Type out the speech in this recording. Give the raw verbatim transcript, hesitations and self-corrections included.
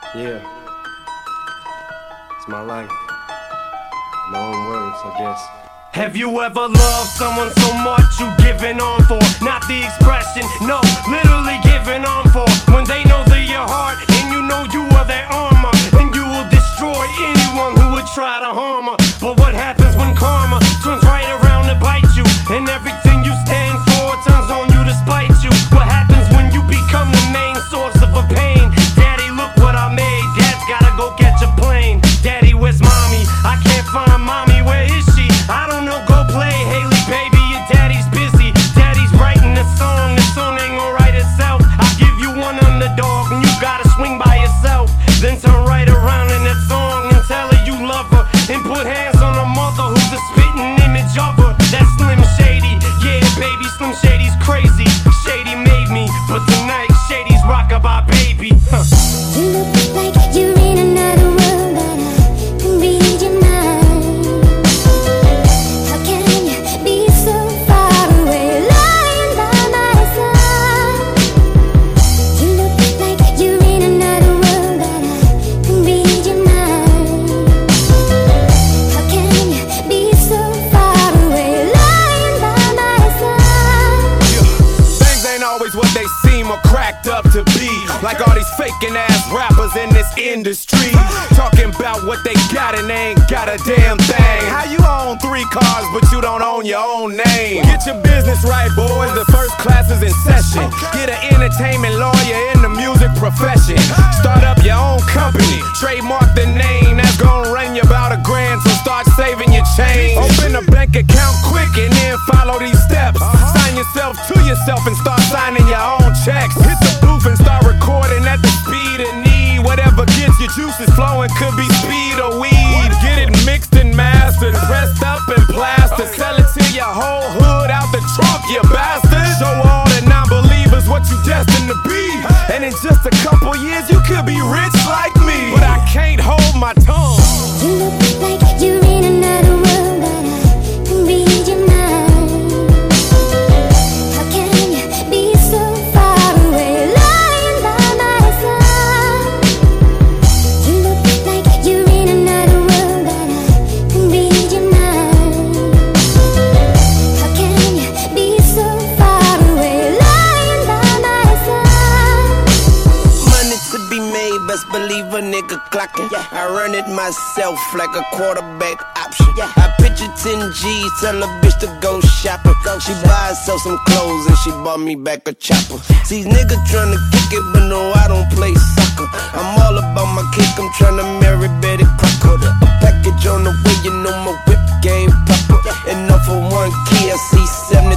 Yeah. It's my life. My own words, I guess. Have you ever loved someone so much you giving on for? Not the expression, no, literally giving on for. When they know they're your heart and you know you are their armor, and you will destroy anyone who would try to harm her. But what happens when karma turns right around to bite you, and everything you stand for turns on you to spite you? What happens when you become the main source of a pain? Daddy, look what I made. Dad's gotta go catch a plane. Daddy, where's mommy? I can't find mommy, where is she? I don't know, go play, Haley, baby, your daddy's busy. Daddy's writing a song, the song ain't gonna write itself. I'll give you one underdog and you gotta swing by yourself. Then turn right around in that song and tell her you love her, and put hands on her mother who's the spitting image of her. That's Slim Shady, yeah baby, Slim Shady's crazy. Shady made me, but tonight Shady's rockabye baby. Huh. You look like you're in another world, but I can read your mind. How can you be so far away, lying by my side? You look like you're in another world, but I can read your mind. How can you be so far away, lying by my side? Things ain't always what they seem or cracked up to be. Like all these faking ass rappers in this industry, talking about what they got and they ain't got a damn thing. How you own three cars but you don't own your own name? Get your business right, boys, the first class is in session. Get an entertainment lawyer in the music profession. Start up your own company, trademark the name. That's gonna run you about a grand, so start saving your change. Open a bank account quick and then follow these steps. Sign yourself to yourself and start signing your own checks. Hit the booth and start recording at the speed of need. Whatever gets your juices flowing, could be speed or weed. Get it mixed and mastered, pressed up and plastered. Sell it to your whole hood out the trunk, you bastard. Show all the non-believers what you destined to be, and in just a couple years you could be rich like me. But I can't hold my tongue. You look like you're in another world, but I can read your mind. How can you be so far away, lying by my side? You look like you're in another world, but I can read your mind. How can you be so far away, lying by my side? Money to be made, best believe a nigga clocking. I run it myself like a quarterback option. I picture ten G's, tell a bitch to go shopping. She buy herself some clothes and she bought me back a chopper. See, niggas tryna kick it, but no, I don't play soccer. I'm all about my kick, I'm tryna marry Betty Crocker. A package on the way, you know my whip game proper. And off for one key, I see seven